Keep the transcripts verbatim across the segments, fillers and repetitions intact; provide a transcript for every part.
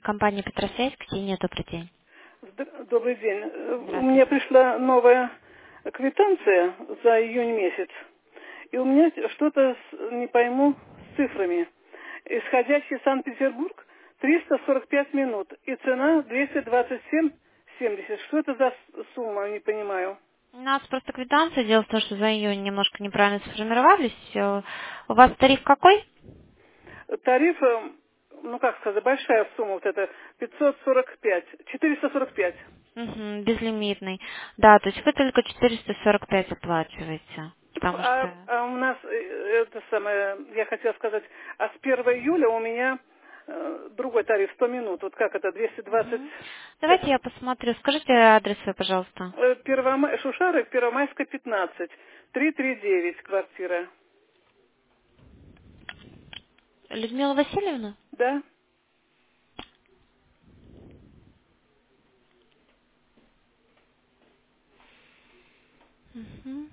Компания Петросвязь, Ксения, добрый день. Зд- Добрый день. Э, У меня Здравствуйте. пришла новая квитанция за июнь месяц. И у меня что-то, с- не пойму, с цифрами. Исходящий Санкт-Петербург триста сорок пять минут. И цена двести двадцать семь семьдесят. Что это за с- сумма, не понимаю. У нас просто квитанция. Дело в том, что за июнь немножко неправильно сформировались. Э, У вас тариф какой? Тариф, э, ну как сказать, большая сумма вот эта, пятьсот сорок пять, четыреста сорок пять. Угу, безлимитный. Да, то есть вы только четыреста сорок пять оплачиваете. Потому А, что... а у нас, э, это самое, я хотела сказать, а с первого июля у меня э, другой тариф, сто минут. Вот как это, двести двадцать, Мгм. сейчас, Давайте я посмотрю. Скажите адрес свой, пожалуйста. э, Первомай- Шушары, Первомайская, пятнадцать, триста тридцать девять квартира. Людмила Васильевна? Да? Мгм.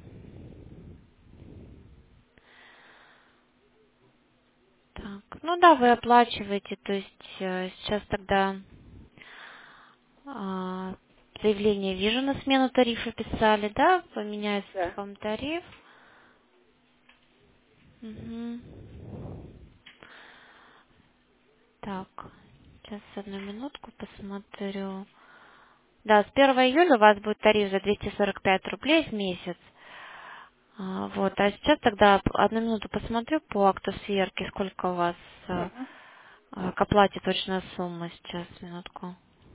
Так, ну да, вы оплачиваете, то есть э, сейчас тогда а, заявление вижу, на смену тарифа писали, да, поменяется Да. вам тариф. Мгм. Так, сейчас одну минутку посмотрю. Да, с первого июля у вас будет тариф за двести сорок пять рублей в месяц. А, вот, а сейчас тогда п- одну минуту посмотрю по акту сверки, сколько у вас э, Мгм. э, к оплате точная сумма сейчас, минутку.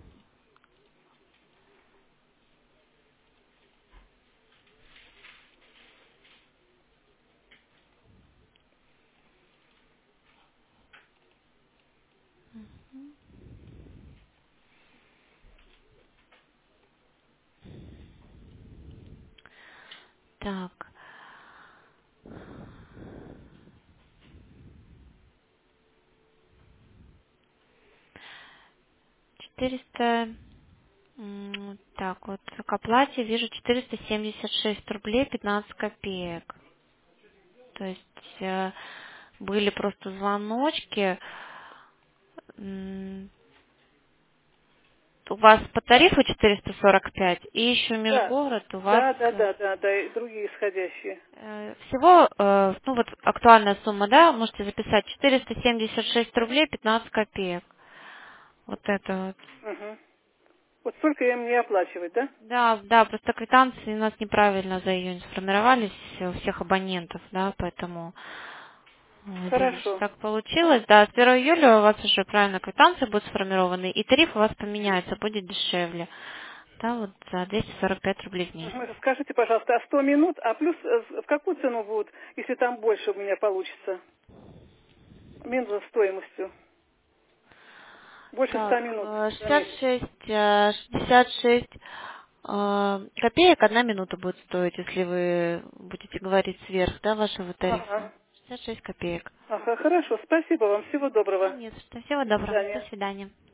Так, четыреста, м, так вот, к оплате вижу четыреста семьдесят шесть рублей пятнадцать копеек. То есть э, были просто звоночки. М, У вас по тарифу четыреста сорок пять, и еще Да. межгород у вас Да, да, э, да, да, да, и другие исходящие. э, всего, э, ну вот актуальная сумма, да, можете записать четыреста семьдесят шесть рублей пятнадцать копеек. Вот это вот. Мгм. Вот столько им не оплачивать, да? Да, да, просто квитанции у нас неправильно за июнь сформировались у всех абонентов, да, поэтому э, вижу, что Хорошо. так получилось. Да, с первого июля у вас уже правильно квитанции будут сформированы, и тариф у вас поменяется, будет дешевле. Да, вот за двести сорок пять рублей в месяц. Мгм. Скажите, пожалуйста, а сто минут, а плюс э, в какую цену будут, если там больше у меня получится? Минус стоимостью. Больше ста Так, минут э, за шестьдесят месяц. шесть, э, шестьдесят шесть э, копеек одна минута будет стоить, если вы будете говорить сверх, да, вашего тарифа. Ага. шестьдесят шесть копеек. Ага, хорошо. Спасибо вам. Всего Да доброго. нет, что, всего До доброго. До свидания. свидания.